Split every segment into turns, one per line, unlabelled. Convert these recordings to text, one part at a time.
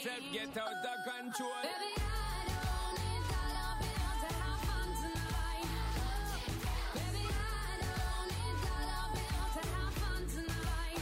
yourself get out of control.
Baby, I don't need dollar bills to have fun tonight. Baby, I don't need dollar bills to have fun tonight.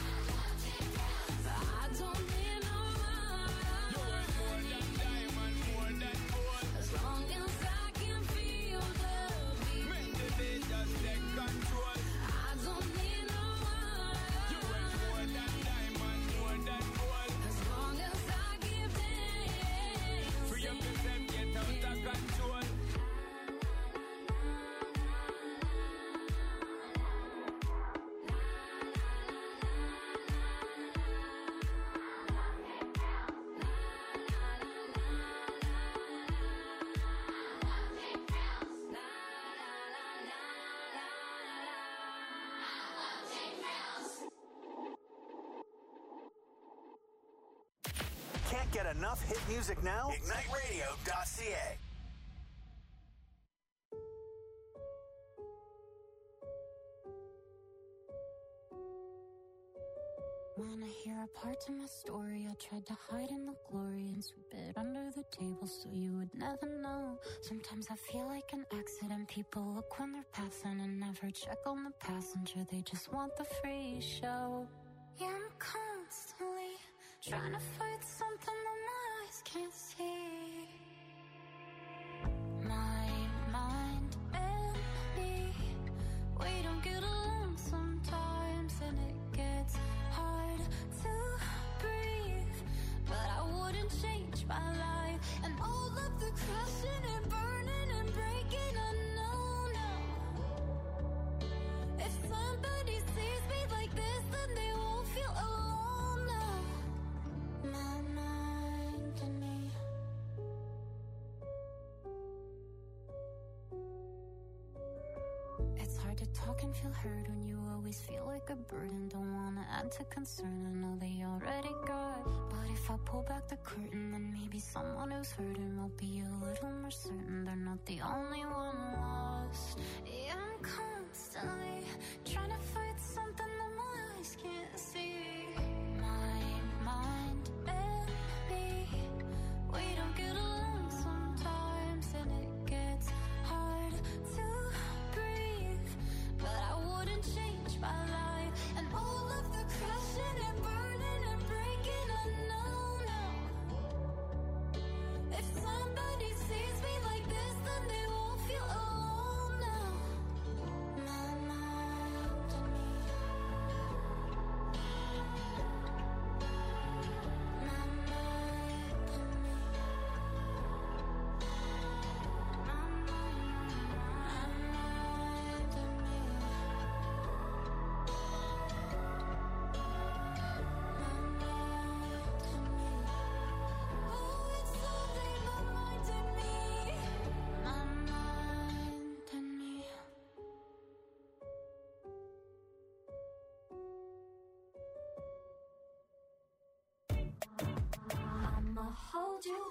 I don't need no money.
You are more than diamond, more than gold.
As long as I can feel the beat.
Make the day just take control.
I don't need no money.
You are more than diamond, more than gold.
As long as I give them.
Free up yourself, get out of control.
Can't get enough hit music now? IgniteRadio.ca.
When I hear a part of my story, I tried to hide in the glory and sweep it under the table so you would never know. Sometimes I feel like an accident. People look when they're passing and never check on the passenger. They just want the free show. Yeah, I'm constantly trying to fight something that my eyes can't see. My mind and me, we don't get along sometimes, and it gets hard to breathe. But I wouldn't change my life, and all of the crashing and burning and breaking, I know now. If somebody sees me like this, then they won't feel alone now. My mind and me. It's hard to talk and feel heard when you always feel like a burden. Don't wanna add to concern, I know they already got. But if I pull back the curtain, then maybe someone who's hurting will be a little more certain they're not the only one lost. Yeah, I'm constantly trying to fight something that my eyes can't see. My mind and me, we don't get along sometimes, and it gets hard to breathe. But I wouldn't change my life, and all of the crashing and burning and breaking, I know now. If somebody sees me like this, then they won't feel alone now. My mind and me. My mind and me. My mind and me. Oh, it's something my mind and me. My mind and me. I'ma hold you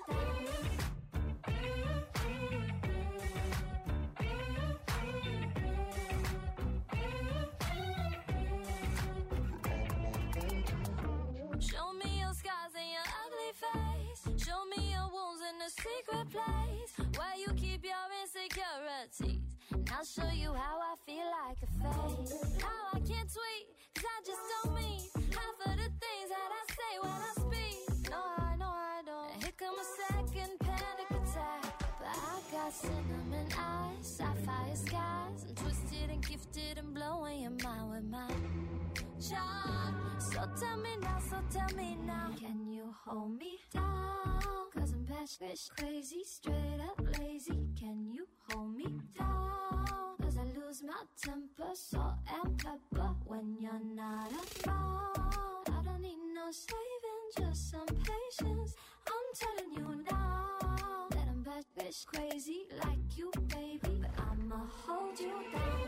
Show me your scars and your ugly face. Show me your wounds in a secret place where you keep your insecurities. And I'll show you how I feel like a fake. How I can't tweet, cause I just don't mean half of the things that I say when I speak. No, I don't. And here come a second panic attack. But I got cinnamon eyes, sapphire skies. I'm twisted and gifted and blowing your mind with my charm. So tell me now, can you hold me down? Cause I'm batshit crazy, straight up lazy. Can you hold me down? Cause I lose my temper, salt and pepper when you're not around. I don't need no saving, just some patience. I'm telling you now that I'm batshit crazy like you, baby. But I'ma hold you down.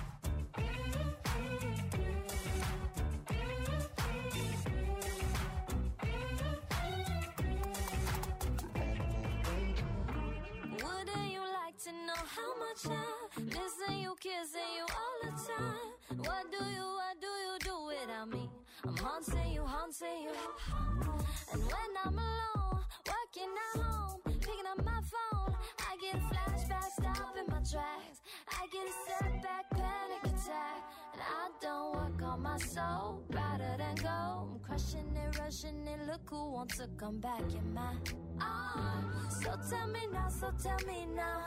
Wouldn't you like to know how much I listen you, kissing you all the time? What do you do without me? I'm haunting you. And when I'm alone, in my tracks. I get a setback, panic attack, and I don't work on my soul. Rather than go, I'm crushing it, rushing it. Look who wants to come back, you're mine. So tell me now, so tell me now.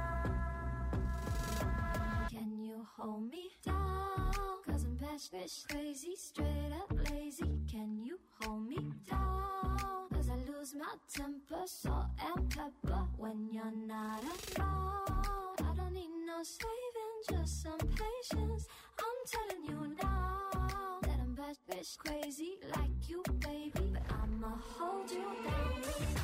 Can you hold me down? Cause I'm passionate, crazy, straight up lazy. Can you hold me down? Cause I lose my temper, salt and pepper when you're not around. I don't need no saving, just some patience. I'm telling you now that I'm bad bitch crazy like you, baby. But I'ma hold you down.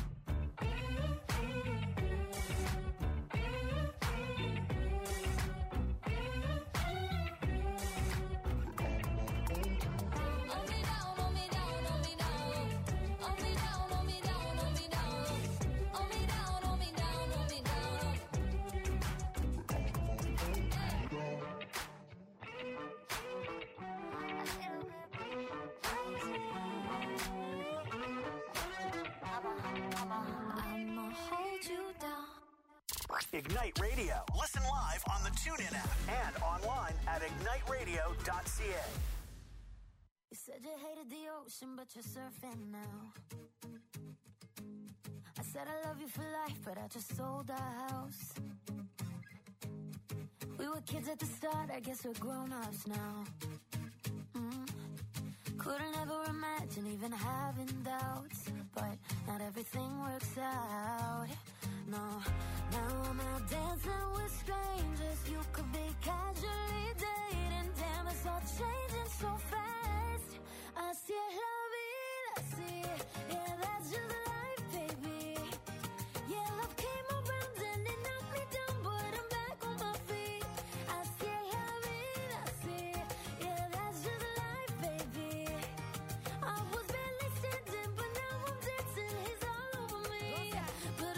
Ignite Radio. Listen live on the TuneIn app and online at igniteradio.ca.
You said you hated the ocean, but you're surfing now. I said I love you for life, but I just sold our house. We were kids at the start, I guess we're grown-ups now. Couldn't ever imagine even having doubts, but not everything works out. No, now I'm out dancing with strangers. You could be casually dating. Damn, it's all changing so fast. Así es la vida, así. Yeah, that's just life, baby. Yeah, love came around and it knocked me down, but I'm back on my feet. Así es la vida, así. Yeah, that's just life, baby. I was barely standing, but now I'm dancing. He's all over me. But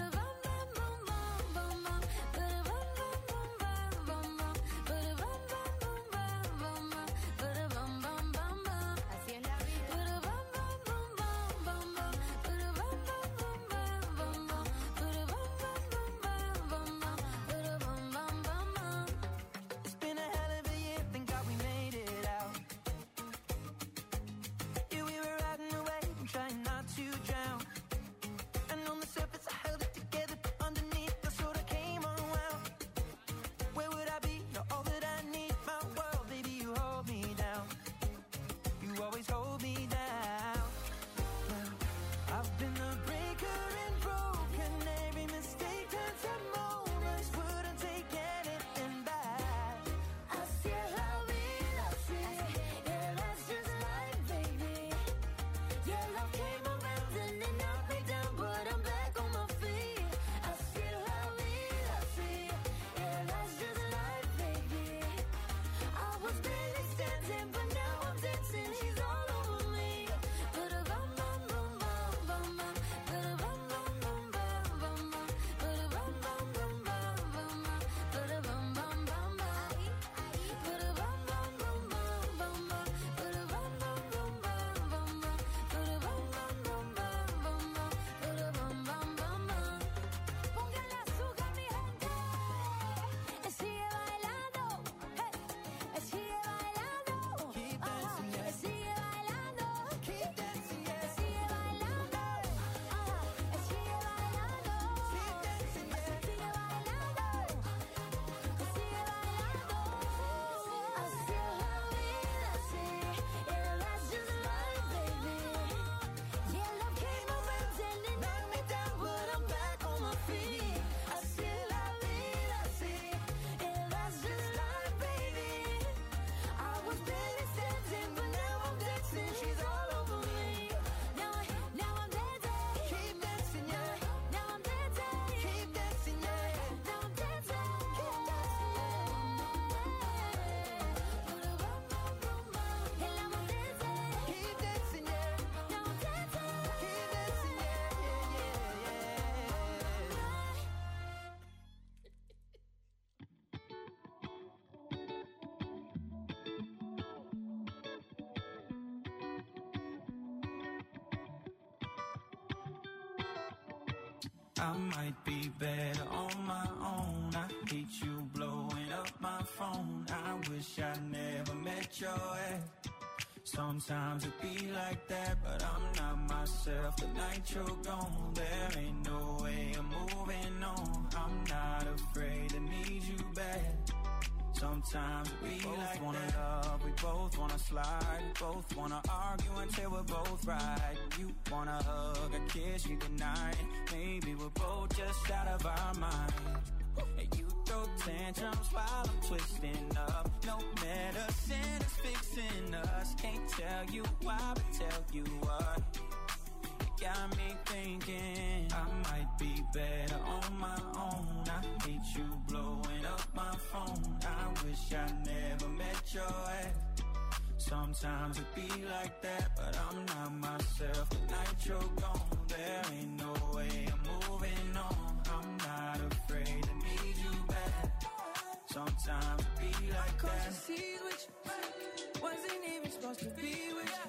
I might be better on my own. I hate you blowing up my phone. I wish I never met your ex. Sometimes it be like that, but I'm not myself. The night you're gone, there ain't no way I'm moving on. I'm not afraid to need you back. Sometimes we both like wanna that. Love, we both wanna slide, we both wanna argue until we're both right. You wanna hug, a kiss you goodnight. Maybe we're both just out of our mind. And you throw tantrums while I'm twisting up. No medicine is fixing us. Can't tell you why, but tell you what. You got me thinking I might be better on my own. I hate you blowing up my phone. I wish I never met your ex. Sometimes it be like that, but I'm not myself. The night you're gone, there ain't no way I'm moving on. I'm not afraid to need you back. Sometimes it be like that.
Cross the seas with you, wasn't even supposed to be with you.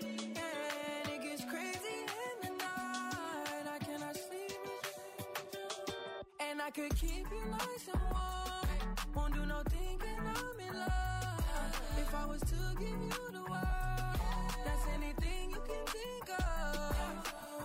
And it gets crazy in the night. I cannot sleep with you. And I could keep you nice and warm. Won't do no thinking I'm in love. If I was to give you the world, that's anything you can think of.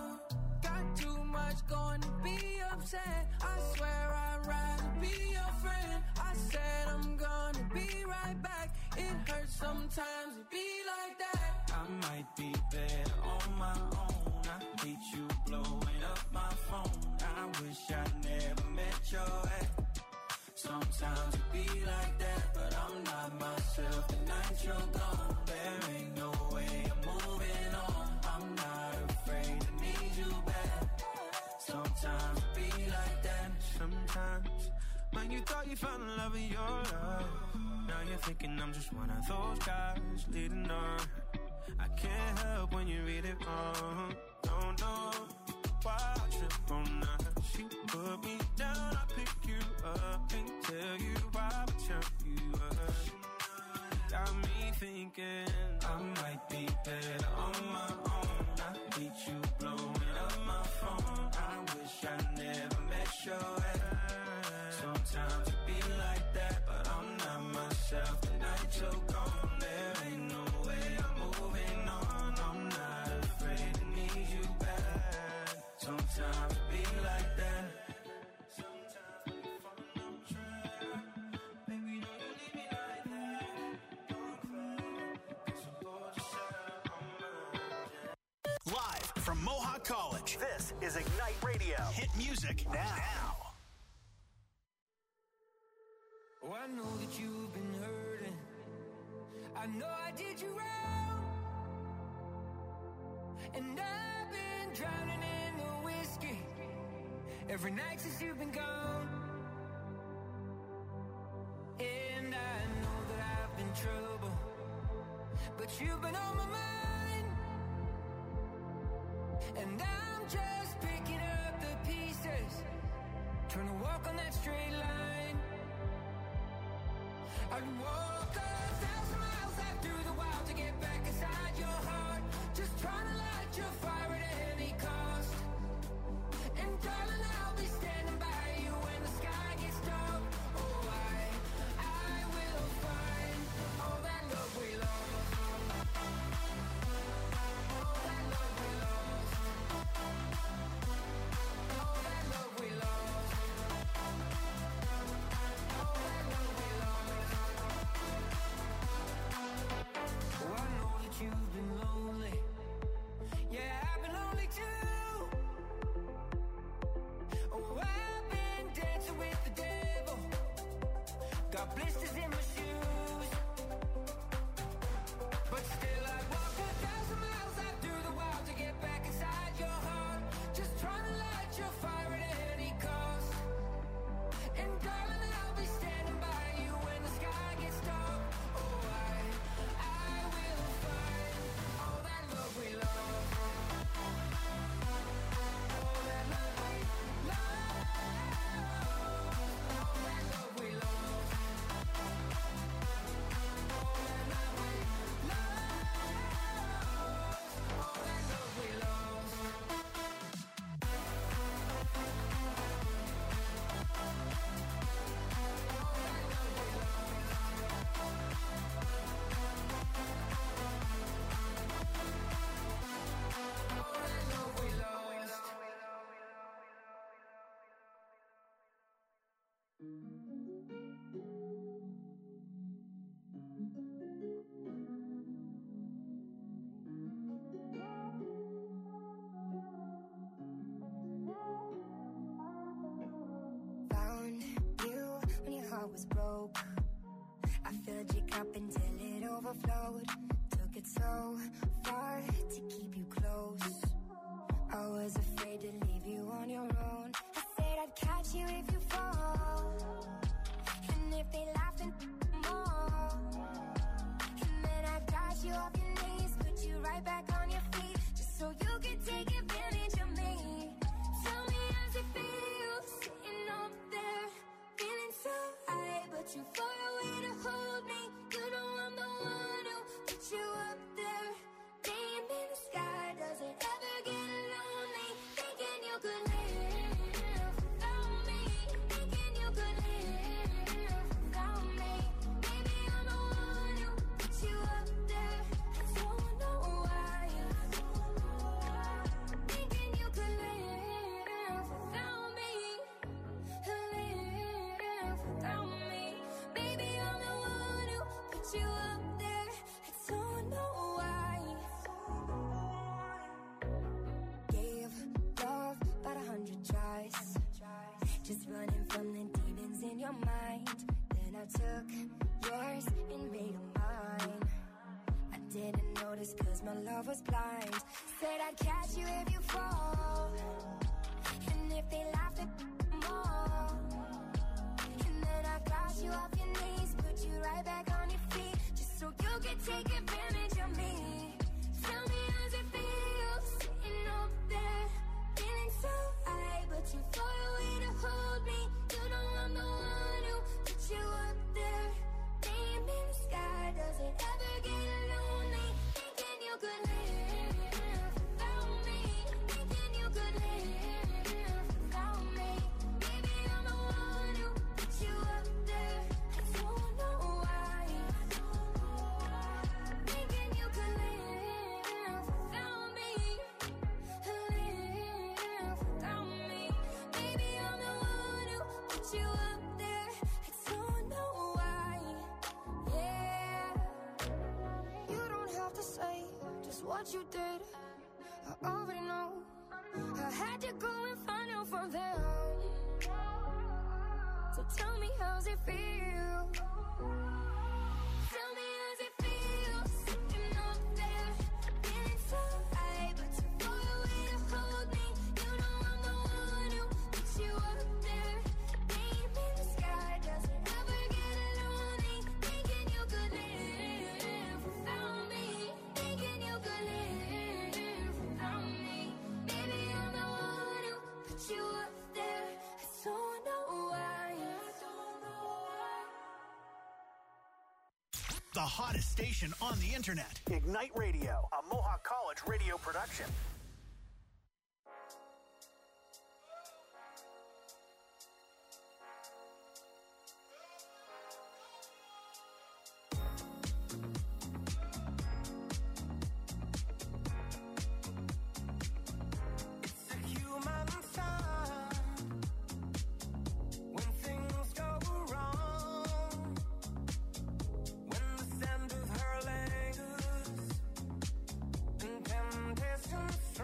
Got too much going to be upset. I swear I'd rather be your friend. I said I'm gonna be right back. It hurts sometimes to be like that.
I might be better on my own. I hate you blowing up my phone. I wish I never met your ex. Sometimes it be like that, but I'm not myself. The night you're gone, there ain't no way I'm moving on. I'm not afraid to need you back. Sometimes it be like that.
Sometimes when you thought you found the love of your life, now you're thinking I'm just one of those guys leading on. I can't help when you read it wrong. Don't know why I trip on that. She put me down, I pick you up. Can't tell you why, but tell you up. Got me thinking
I might be better on my own. I hate you blowing up my phone. I wish I never met your ex. Sometimes it be like that, but I'm not myself. The night you're gone, there ain't no way I'm moving on. I'm not afraid to need you back. Sometimes it be like that. Sometimes we fall on track. Baby, don't you leave me like that. Don't cry, 'cause I'm bored just out on my.
Live from Mohawk College, this is Ignite Radio. Hit music now.
oh, I know that you've been hurting. I know I did you wrong. And I've been drowning in the whiskey every night since you've been gone. And I know that I've been trouble, but you've been on my mind. And I'm just picking up the pieces, trying to walk on that straight line. I'd walk 1,000 miles out through the wild to get back inside your heart. Just trying to light your fire at any cost. And darling, I'll be standing by you when the sky gets dark. Oh, I will find all that love we lost. All that love we lost. All that love we lost. All that love we lost. Oh, I know that you've been lonely. Yeah, I've been
was broke. I filled your cup until it overflowed. Took it so far to keep you close. I was afraid to leave you on your own. I said I'd catch you if you fall. And if they laugh and more. And then I got you off your knees, put you right back on your feet, just so you could take advantage of me. Tell me how's it feel, sitting up there, feeling so high, but you far away to hold me. You know I'm the one who put you up there. Name in the sky, does it ever get lonely? Thinking you could live without me. Thinking you could live without me. Maybe I'm the one who put you up there. I don't know why. Thinking you could live without me. Live without me. Baby, I'm the one who put you up there. I don't know why. Gave love about 100 tries, just running from the demons in your mind. Then I took yours and made them mine. I didn't notice cause my love was blind. Said I'd catch you if you fall. And if they laughed at more. And then I got you off your knees, put you right back on your feet, just so you could take advantage of me. Tell me how's it feel, sitting up there, feeling so high, but you far away to hold me. You know I'm the one who put you up there. Name in the sky, does it ever get lonely? Thinking you could live without me. Thinking you could live without me. Maybe I'm the one who put you up there. I don't know why. Thinking you could live without me. Live without me. Maybe I'm the one who put you up there. I don't know why. Yeah. You don't have to say just what you did. I already know. I had to go and find out from them. So tell me how's it feel. Tell me how's it feel, sitting up there, feeling so high, but you far away to hold me. You know I'm the one who put you up there. Name in the sky, does it ever get lonely? Thinking you could live without me. Thinking you could live without me. Maybe I'm the one who put you up there. I don't know why.
The hottest station on the internet. Ignite Radio, a Mohawk College radio production.
It's a human sign when things go wrong, when the scent of her lingers and temptation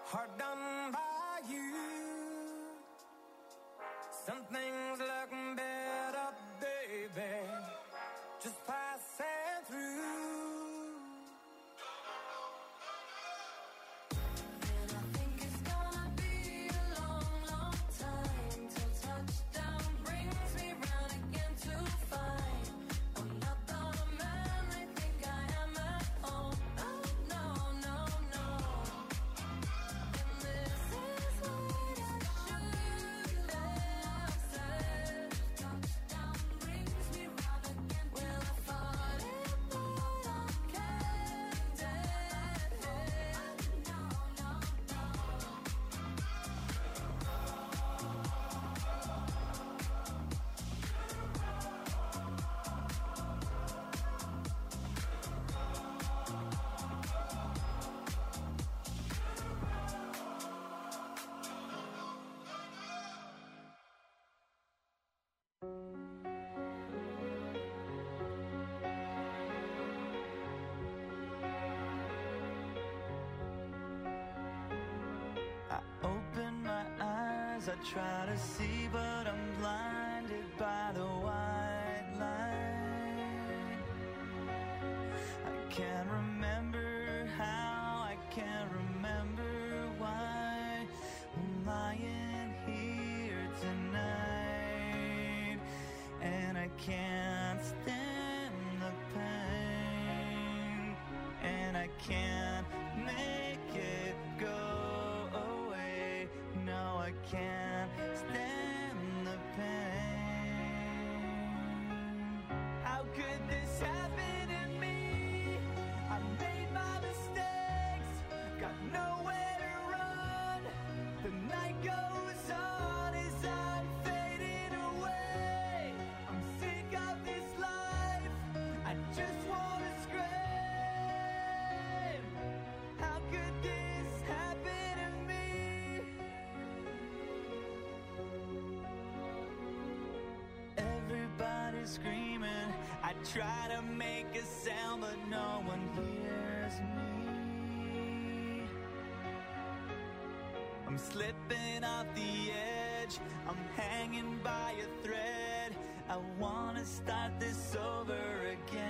hard done by you. Some things look better, baby, just passing through.
And I think it's gonna be a long, long time till touchdown brings me round again to find I'm not the man I think I am at home. Oh no, no, no. And this is what I should have said. Touchdown brings me round again. Well, I thought it, but I can't dead. No, no, no.
I open my eyes, I try to see, but I'm blinded by the white light. I can't remember how, I can't remember why I'm lying here tonight, and I can't stand the pain, and I can't make it go away. No, I can't stand the pain. How could this happen to me? I made my mistakes, got nowhere to run. The night goes on as I'm fading away. I'm sick of this life, I just wanna scream. How could this happen to me? Everybody's screaming, I try to make a sound, but no one hears me. I'm slipping off the edge, I'm hanging by a thread. I wanna start this over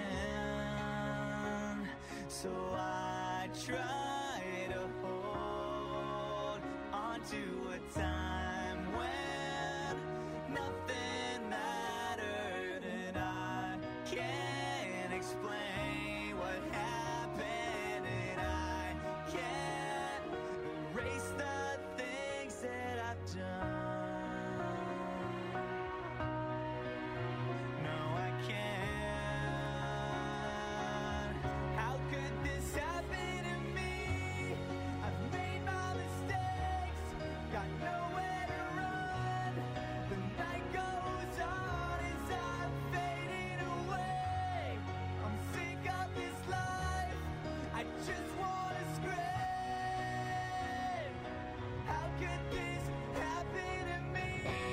again. So I try to hold on to a time when nothing mattered, and I can't explain what happened, and I can't erase the things that I've done. No, I can't. How could this happen to me? I've made my mistakes, got nowhere to run. The night goes on as I'm fading away. I'm sick of this life, I just wanna scream. How could this happen to me?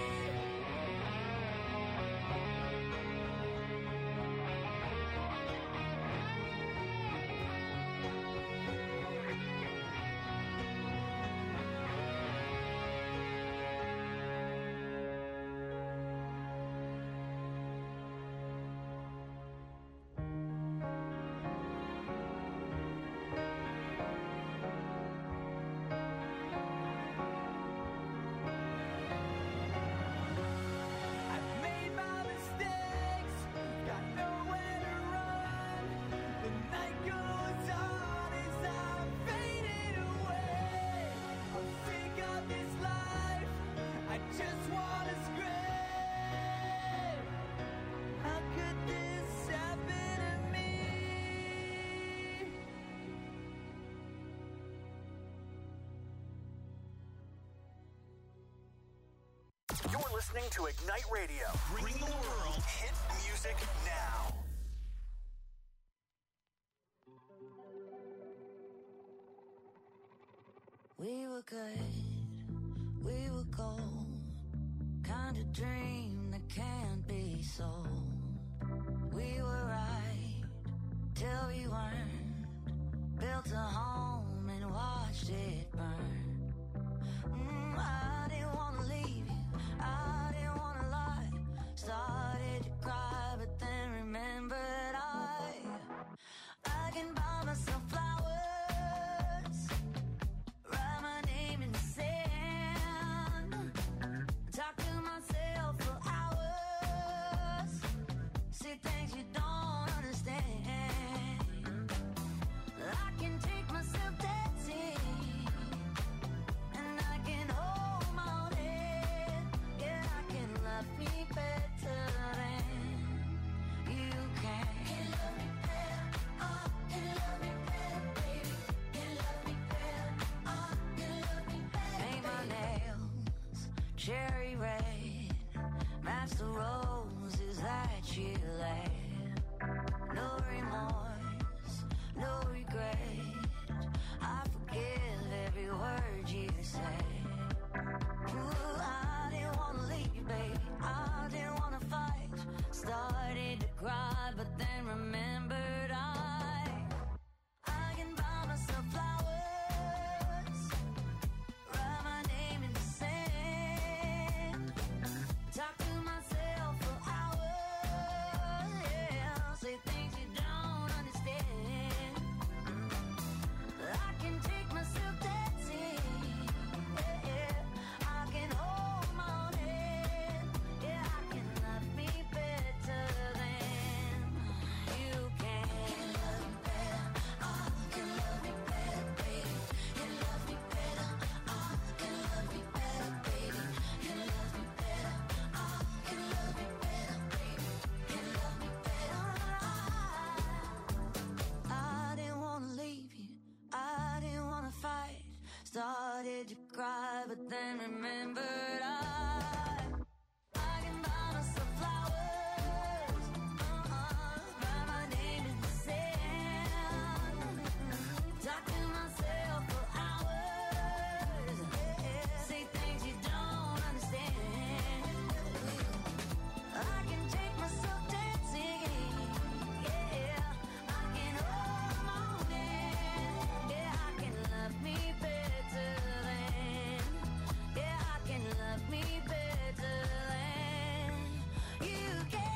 I've made my mistakes, got nowhere to run. The night goes on as I'm fading away. I'm sick of this life, I just wanna scream. How could this happen to me?
You're listening to Ignite Radio. Bringing the world hit music now.
We were good, we were gold. Kind of dream that can't be sold. We were right till we weren't. Built a home and watched it burn.
life's the roses that you lay. No remorse, no regret. I forgive every word you say. Ooh, I didn't wanna leave, babe. I didn't wanna fight. Started to cry, but then remembered I can buy myself flowers, write my name in the sand, talk to myself for hours, yeah, say things you don't understand. I can take myself dancing, yeah, I can hold my own hand, yeah, I can love me better than you can. Can love me better, I can love me better, baby. Can love me better, I can love me better, baby. Can love me better, I can love me better, baby. Can love me better, I didn't wanna leave you, I didn't wanna fight. Started to cry, but then remembered I can buy myself flowers, write my name in the sand, talk to myself for hours, yeah, say things you don't understand. I can take myself dancing, yeah, I can hold my own hand, yeah, I can love me better than, yeah, I can love me better than you can.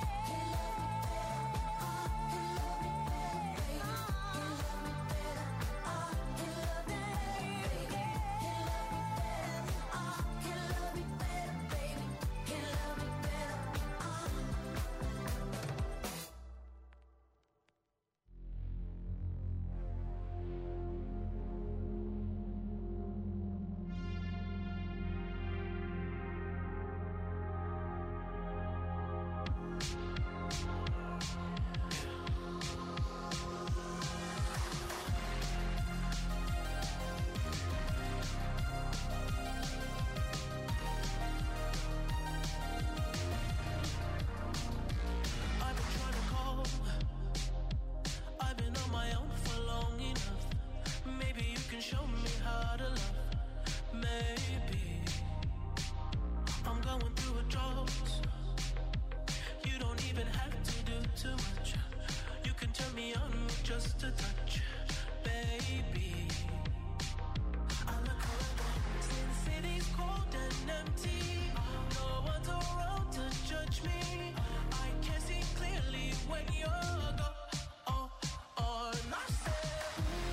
I've been trying to call. I've been on my own for long enough. Maybe you can show me how to love. Maybe I'm going through a drought. You don't even have to do too much. You can turn me on with just a touch, baby. I look around, since city's cold and empty, no one's around to judge me. I can see clearly when you're gone. And I said,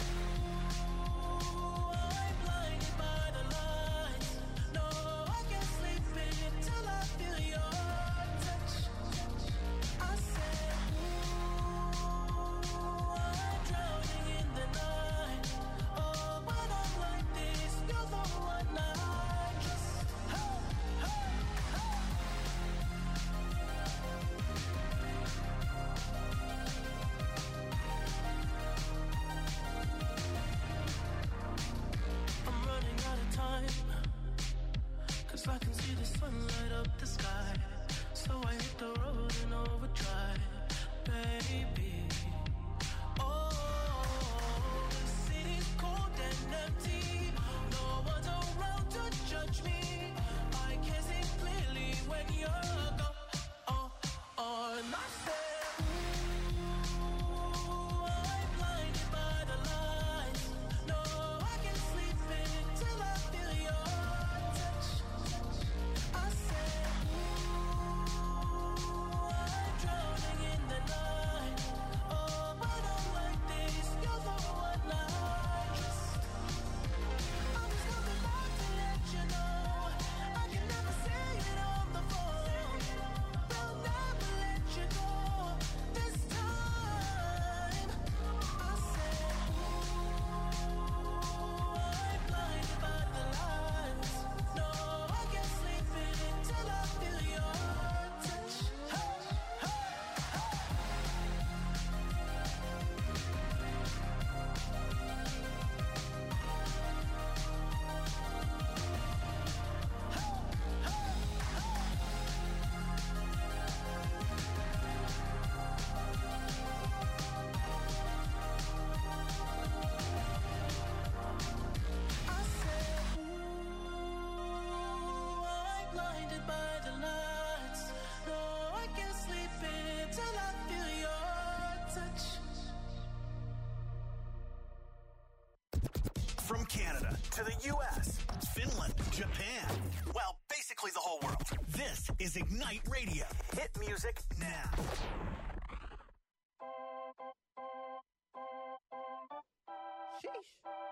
ooh, I'm blinded by the lights. No, I can't sleep until I feel your touch. I said, ooh, I'm drowning in the night. Oh, when I'm like this, you're the one I trust. Hey, hey, hey. I'm running out of time, 'cause I can see the sun light up the sky. So I hit the road in overdrive, baby. Oh, the city's cold and empty. No one's around to judge me. I can see clearly when you're gone. And I said, ooh, I'm blinded by the lights. No, I can't sleep until I feel your touch. I said, ooh, I'm drowning in the night. Oh, blinded by the lights. No, I can't sleep until I feel your touch.
From Canada to the U.S., Finland, Japan, well, basically the whole world. This is Ignite Radio. Hit music now.
Sheesh.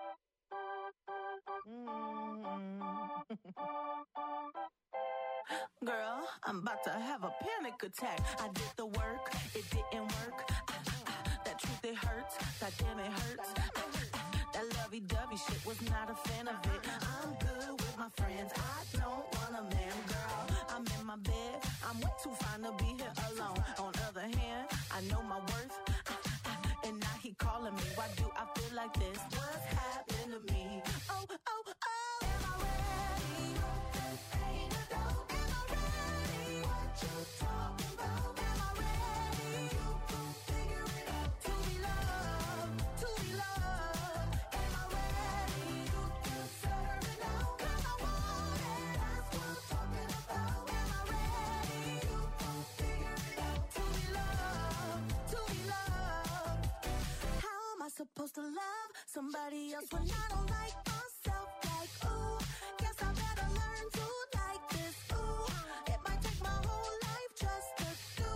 Girl, I'm about to have a panic attack. I did the work, it didn't work. That truth, it hurts. That damn, it hurts. That lovey-dovey shit was not a fan of it. I'm good with my friends. I don't want a man, girl. I'm in my bed. I'm way too fine to be here alone. On other hand, I know my worth. And now he calling me. Why do I feel like this? What's happening to me? Oh, oh, oh. Am I ready? Ain't a doubt. Am I ready? What you talking about? Am I ready? You can figure it out. To be loved, to be loved. Am I ready? You can serve it now. 'Cause I want it. That's what I'm talking about. Am I ready? You can figure it out. To be loved, to be loved. How am I supposed to love somebody else when I don't like myself? Like, ooh, guess I better learn to like this. Ooh, it might take my whole life just to do.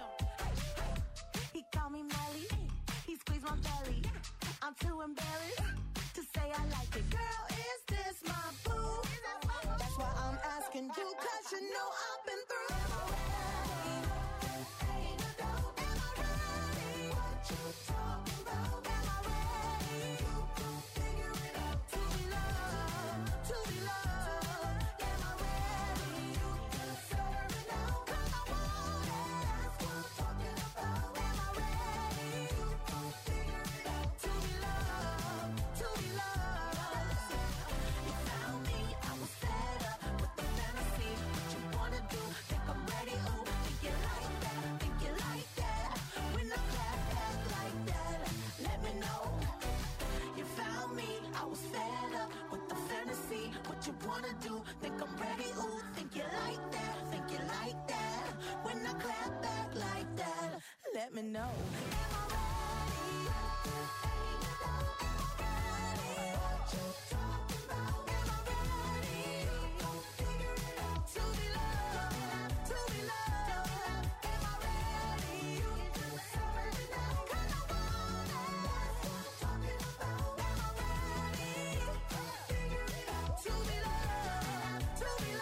He called me Melly, he squeezed my belly. I'm too embarrassed to say I like it. Girl, is this my boo? That's why I'm asking you, 'cause you know I've been through. Am I ready? Ain't a doubt. Am I ready? What you talking about? Am I ready? You can figure it out. To be loved, to be loved. Am I ready? You can serve it now. 'Cause I want it. That's what I'm talking about. Am I ready? You can figure it out. To be loved, to be loved. You found me, I was fed up with the fantasy. What you wanna do? Think I'm ready? Ooh, think you like that? Think you like that? When I clap back like that, let me know. You found me, I was fed up with the fantasy. What you wanna do? Think I'm ready? Ooh, think you like that? Think you like that? When I clap back like that, let me know. Am I ready? Ain't a doubt. Am I ready? What you talking about? Am I ready? You gon' figure it out. To be loved, to be loved. Am I ready? You can serve it now. 'Cause I want it. That's what I'm talking about. Am I ready? You gon' figure it out. To be loved, to be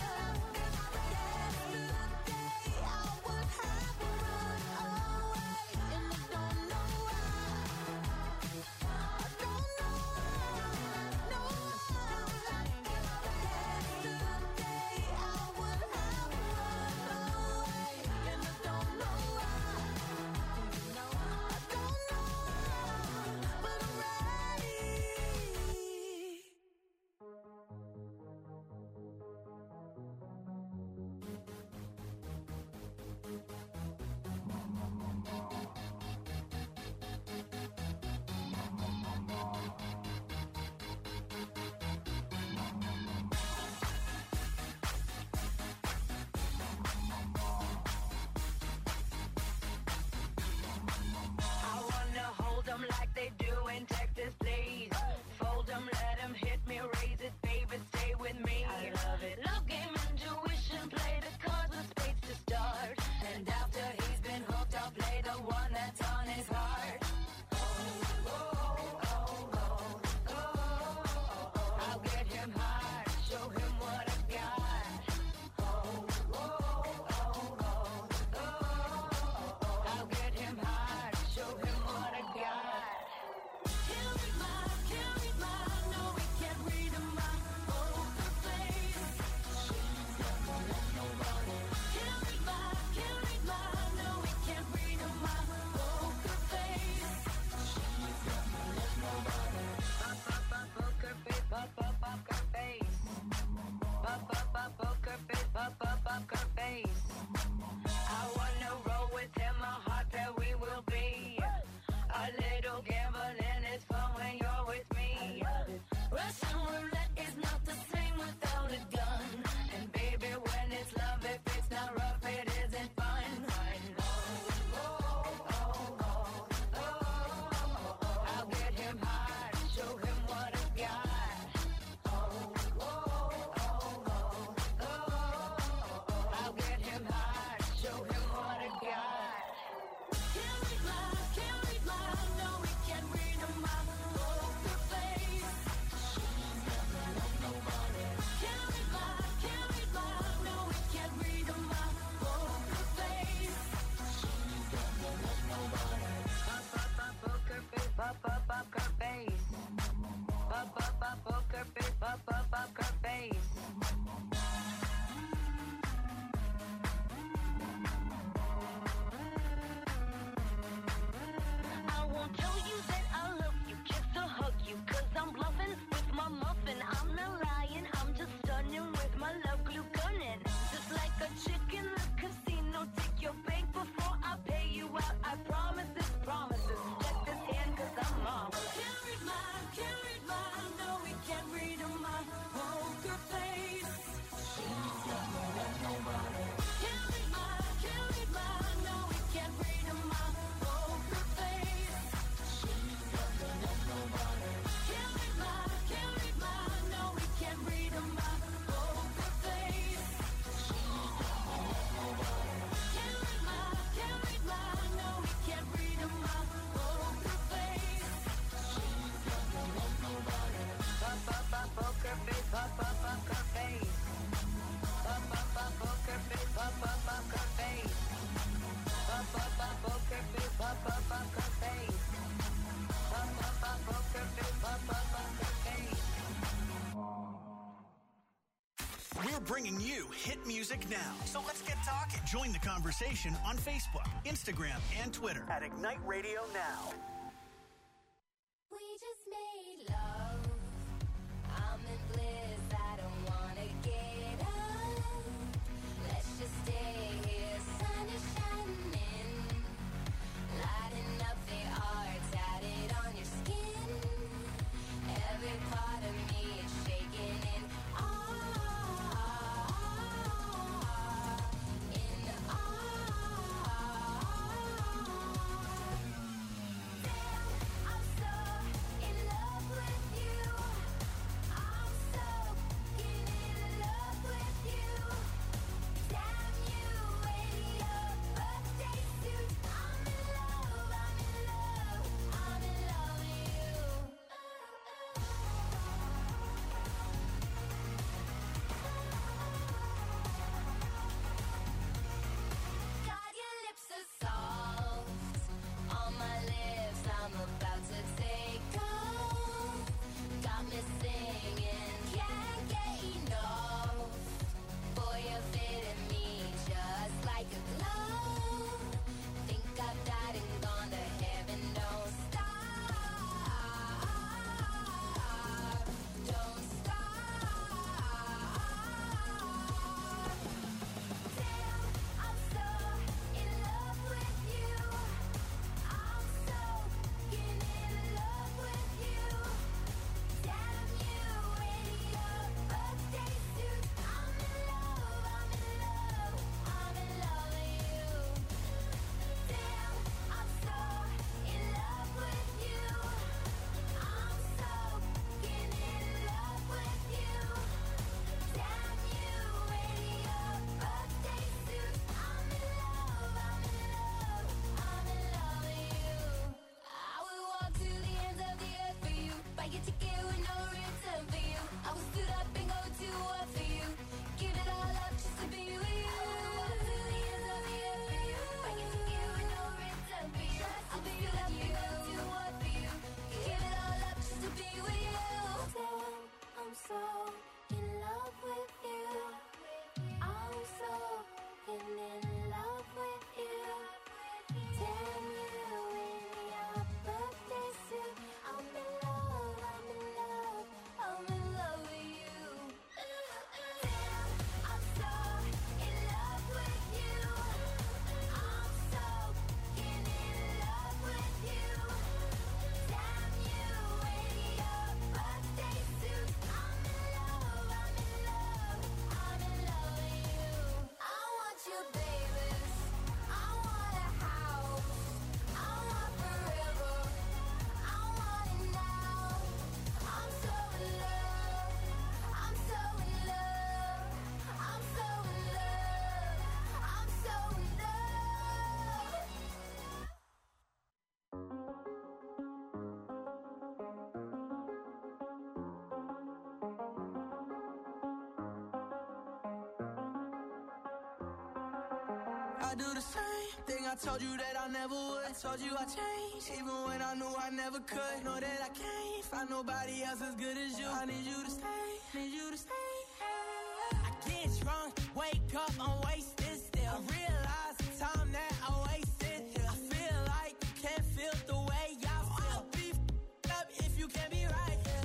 loved. Am I ready? Yesterday I would have run away.
poker face. I won't tell you that I love you, just to hug you, 'cause I'm bluffing with my muffin. I'm not lying, I'm just stunning with my love glue gunning. Just like a chick in the casino, take your bank before I pay you out. I promise this, promises. Check this hand, 'cause I'm mom.
Can't read mine, no, we can't read my poker face. She's got no love, nobody. Can't read mine, no, we can't read my poker face. She's got no love, nobody. Can't read mine, no, we can't read my poker face. She's got no love, nobody. Can't read mine, no, we can't read my poker face. She's got no love, nobody.
Poker face, poker face. Poker face, poker face. Poker face, poker face. Poker face, poker face.
We're bringing you hit music now. So let's get talking. Join the conversation on Facebook, Instagram, and Twitter at Ignite Radio Now.
We just made love. I'm in bliss. I don't wanna get up. Let's just stay here. Sun is shining, lighting up the art tatted on your skin. Every part of me is shaking in awe. In awe. Damn, I'm so in love with you. I'm so in love with you. Damn you in your birthday suit. I'm in love, I'm in love, I'm in love with you. God, your lips are soft on my lips. I'm about to take off. Got me singing, can't get enough. Boy, you're fitting me just like a glove. Think I've died and gone to heaven. Don't stop, don't stop. Damn, I'm so in love with you. I'm so in love with you. Damn you in your birthday suit. I'm in love, I'm in love, I'm in love with you. Damn, I'm so in love with you. I'm so in love with you. Damn you in your birthday suit. I'm in love, I'm in love, I'm in love with you. I would walk to the ends of the earth for you. Buy your ticket with no return for you. I would stood up and go to war for you. Give it all up just to be with you. I would walk to the ends of the earth for you. Buy your ticket with no return for you. I would stood up and go to war for you. Give it all up just to be with you. Damn, I'm so in love with you. I'm so in love with you. Damn you in your birthday suit. I'm in love, I'm in love, I'm in love with you. Damn, I'm so in love with you. I'm so in love with you. Damn you in your birthday suit. I'm in love, I'm in love, I'm in love with you. I want your babies. I want a house. I want forever. I want it now. I'm so in love. I'm so in love. I'm so in love. I'm so in love.
I do the same thing I told you that I never would. I told you I changed, even when I knew I never could. Know that I can't find nobody else as good as you. I need you to stay, need you woke up, I'm wasted still. I realize the time that I wasted here. I feel like you can't feel the way I feel. I'll be f***ed up if you can't be right here.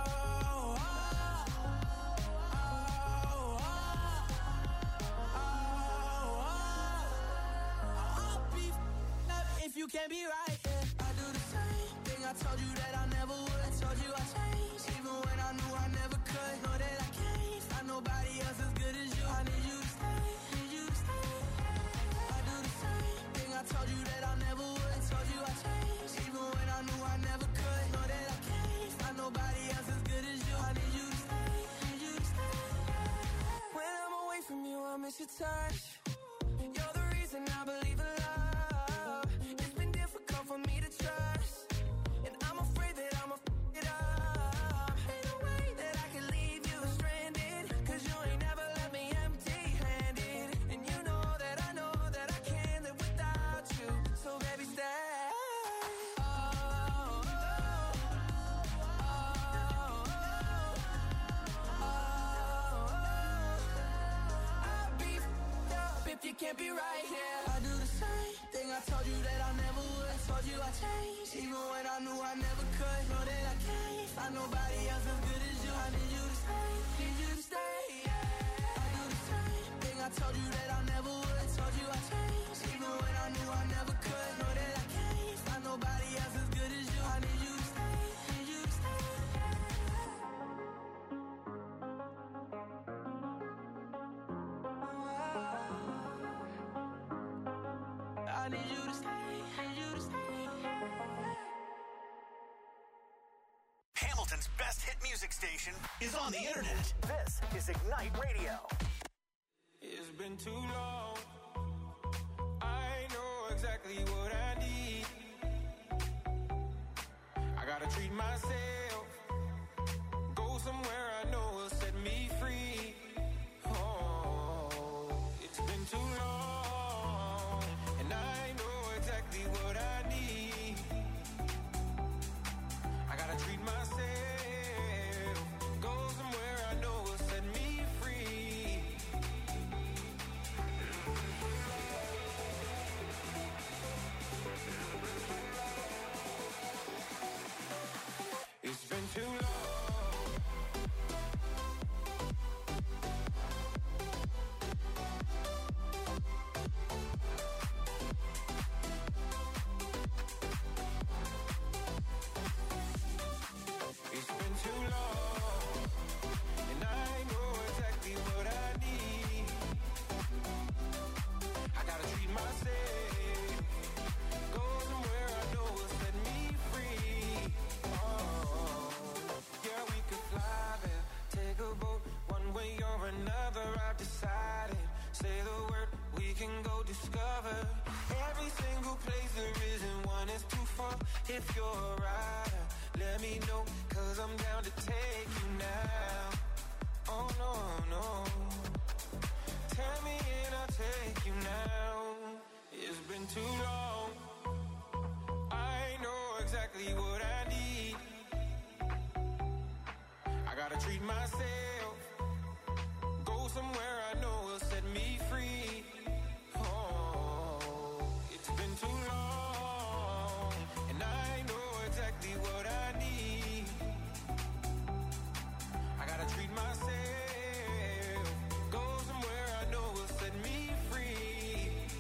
I'll be f***ed up if you can't be right here. I do the same thing I told you that I never would. I told you I changed, even when I knew I never could. Know that I can't find nobody else as good as you. I need you to stay, need you to stay. I do the same thing I told you that I never would. I told you I changed, even when I knew I never could. Know that I can't find nobody else as good as you. I need you to stay, need you to stay. When I'm away from you, I miss your touch. You're the reason I believe in love. It's been difficult for me to trust, and I'm afraid that I'ma f*** it up. Ain't no way that I can leave you stranded, 'cause you ain't never left me empty-handed. And you know that I can't live without you. So baby, stay. I'll be f***ed up if you can't be right here. I do the same thing I told you that I never would. I told you I changed, even when I knew I never could. Know that I can't find nobody else as good as you. I need you to stay, need you to stay. I do the same thing I told you that I never would. I told you I changed, even when I knew I never could. Know that I can't find nobody else as good as you. I need you to stay, need you to stay. I need you to stay, need you to stay.
Hamilton's best hit music station is on the internet. This is Ignite Radio.
It's been too long. I know exactly what I need. I gotta treat myself. Go somewhere I know will set me free. Oh, it's been too long, and I know exactly what I need. I gotta treat myself. Go somewhere I know will set me free. It's been too long. It's been too long, and I know exactly what I need. I gotta treat myself. Go somewhere I know will set me free. Oh, yeah, we could fly there, take a boat, one way or another. I've decided. Say the word, we can go discover every single place there isn't one is too far. If you're a rider, let me know, 'cause I'm down to take you now. Oh no, no. Tell me and I'll take you now. It's been too long. I know exactly what I need. I gotta treat myself. Go somewhere I know will set me free. Oh, it's been too long, and I know exactly what I need. I gotta treat myself. Go somewhere I know will set me free.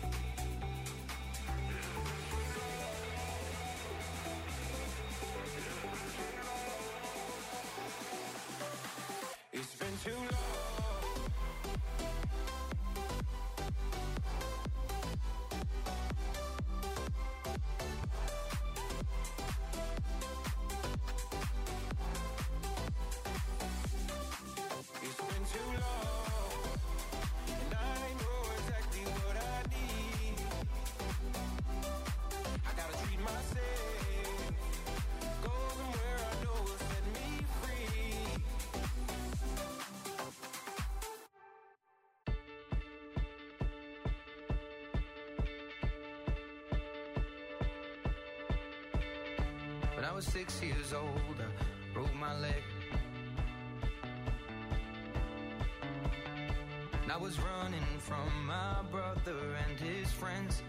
It's been too long. It's been too long, and I know exactly what I need. I gotta treat myself. Go somewhere I know will set me free.
When I was 6 years old, I broke my leg. I was running from my brother and his friends,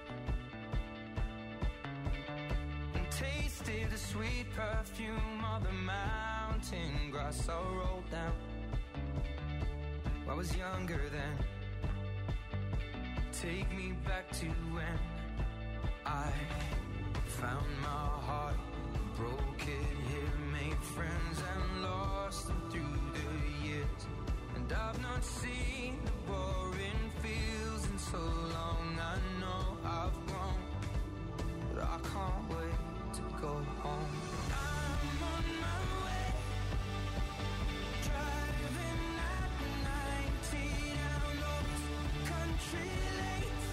and tasted the sweet perfume of the mountain grass I rolled down. I was younger then. Take me back to when I found my heart, broke it here, made friends and lost them through the years. And I've not seen the boring fields in so long. I know I've grown, but I can't wait to go home. I'm on my way, driving at 90 down those country lanes,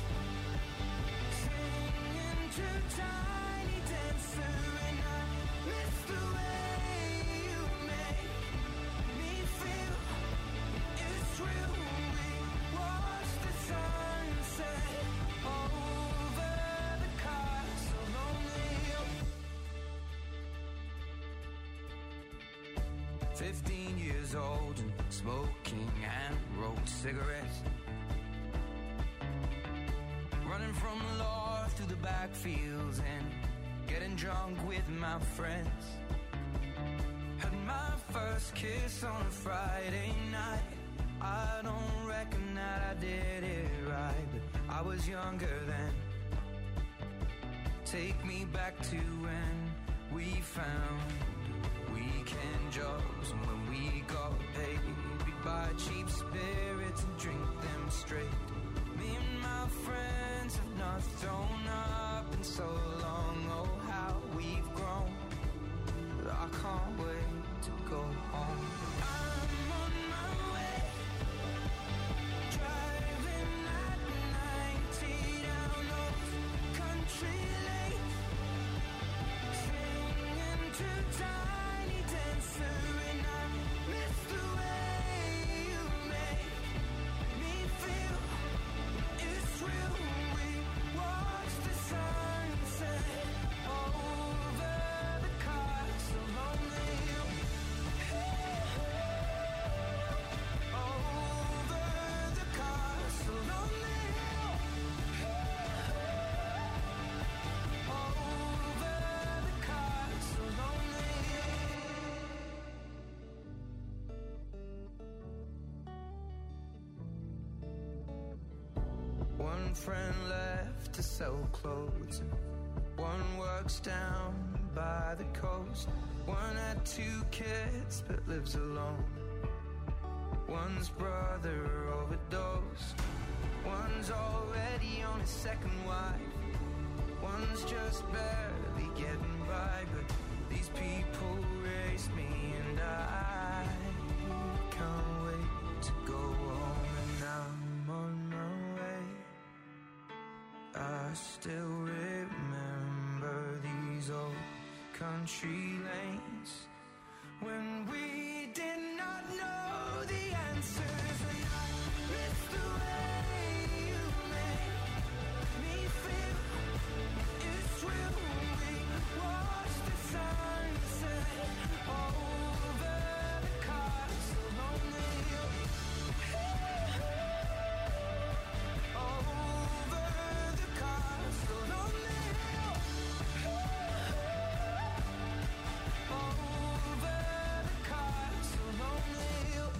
singing to Tiny Dancer, and I miss the way you make me feel. It's real. We watch the sunset over the castle O'Neill. 15 years old and smoking hand-rolled cigarettes, running from the law through the backfields and getting drunk with my friends. Had my first kiss on a Friday night. I don't reckon that I did it right, but I was younger then. Take me back to when we found weekend jobs, and when we got paid, we'd buy cheap spirits and drink them straight. Me and my friends have not thrown up in so long. Oh, how we've grown, but I can't wait to go home. I'm on my way, driving at 90 down those country lanes, singing to Tiny Dancer, and I miss the way you make me feel. It's real. We watch the sunset over the castle O'Neill. Over the castle O'Neill. Over the castle O'Neill. One friend left to sell clothes, and one works down by the coast. One had 2 kids but lives alone. One's brother overdosed. One's already on his second wife. One's just barely getting by, but these people raised me, and I can't wait to go home. And I'm on my way. I still remember these old country lanes when we did not know the answers, and I miss the way you make me feel. It's real. We watch the sunset over the castle O'Neill. Over the castle O'Neill. Over the castle O'Neill.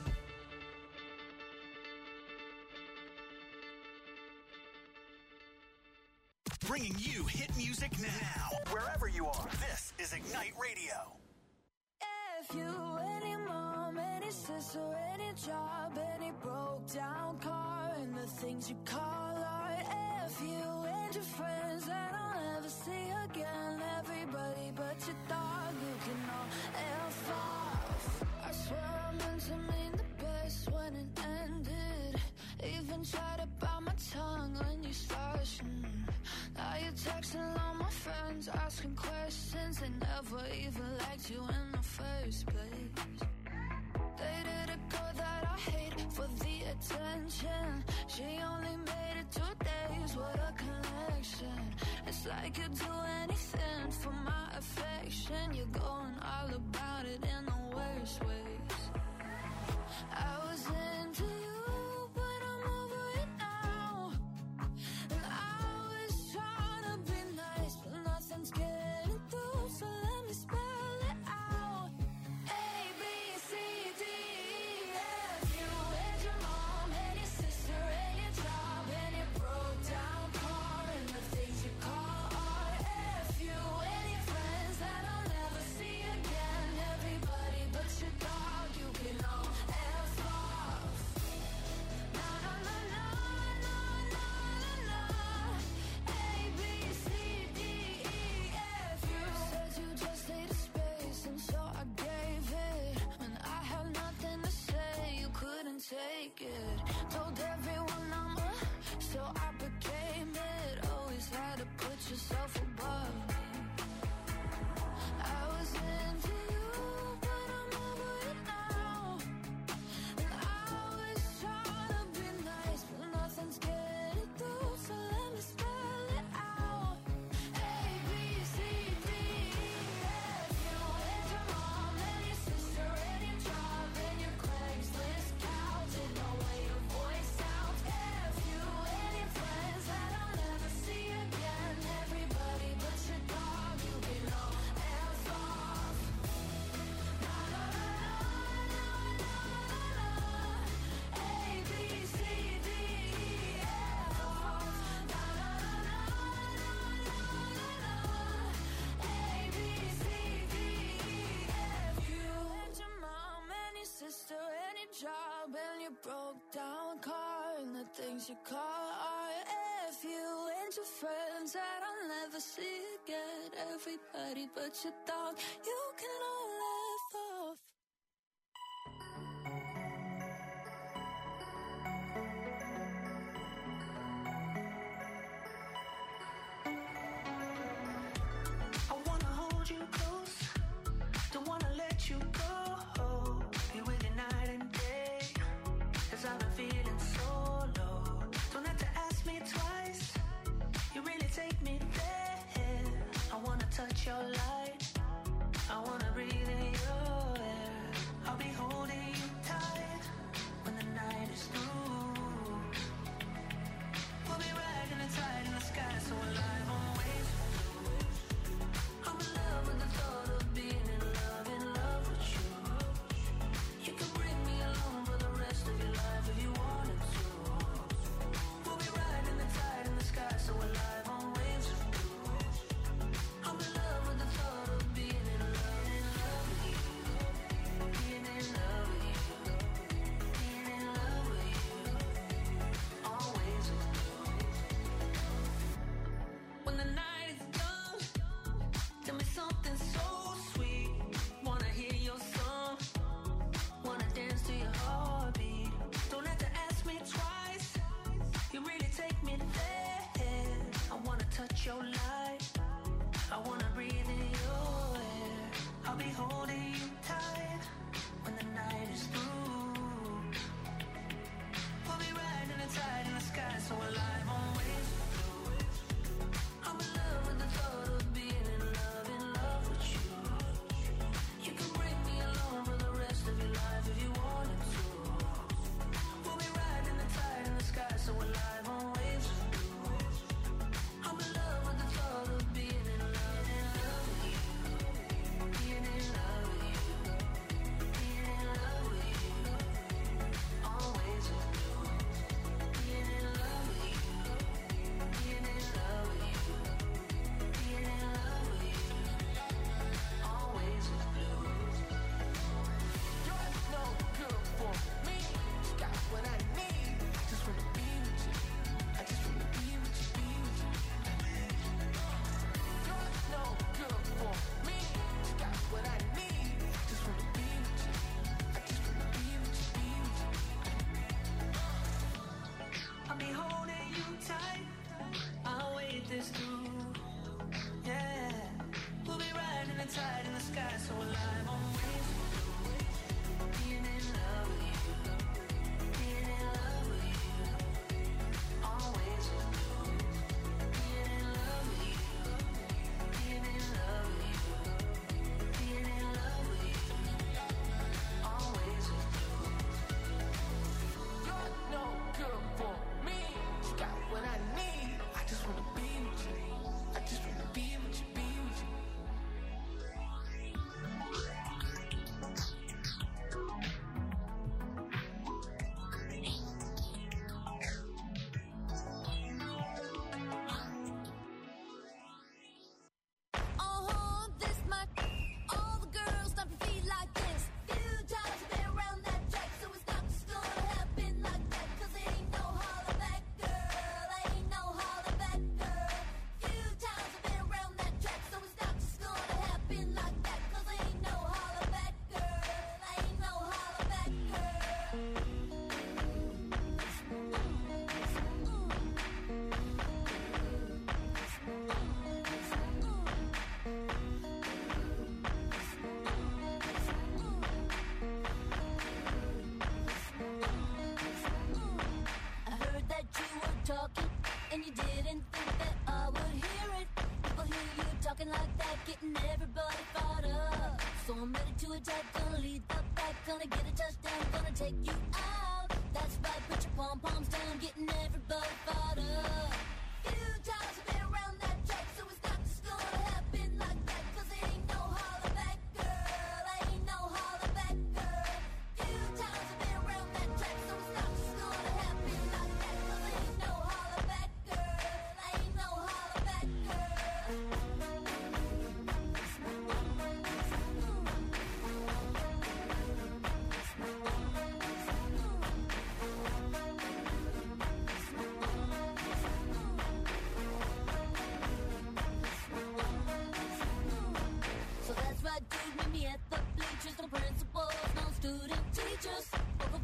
Bringing you hit music now, wherever you are. This is Ignite Radio.
If you, any mom, any sister, any job, any broke down car, and the things you call art. If you and your friends that I'll never see again, everybody but your dog, you can all F off. I swear I meant to mean the best when it ended. Even tried to bite my tongue when you started. Now you're texting all my friends, asking questions. They never even liked you in the first place. Dated a girl that I hate for the attention. She only made it 2 days, what a connection. It's like you'd do anything for my affection. You're going all about it in the worst ways. I was into you, but
naked. Told everyone I'm a, so I became it. Always had to put yourself above me. I was into you, but I'm over it now. And I was trying to be nice, but nothing's getting through. So let me spell it out. A, B, C, D, E, F. You and your mom and your sister and your job and your Craigslist couch and the way your voice sounds. F, you and your friends that I'll never see again. Everybody but your dog, you belong. Hands off. Na na na na na na na. A, B, C, D, E, F. Na na na na na na na. A, B, C, D, E, F. You and your mom and your sister and your job and your broke down car and the things you call art. F you and your friends that I'll never see again. Everybody but your dog, you can all laugh off.
I wanna hold you close, don't wanna let you go. Be with you night and day, 'cause I've been feeling so low. Don't have to ask me twice, you really take me there. I wanna touch your light, I wanna breathe in
take you out. That's right, put your pom-poms down, getting everybody fired up.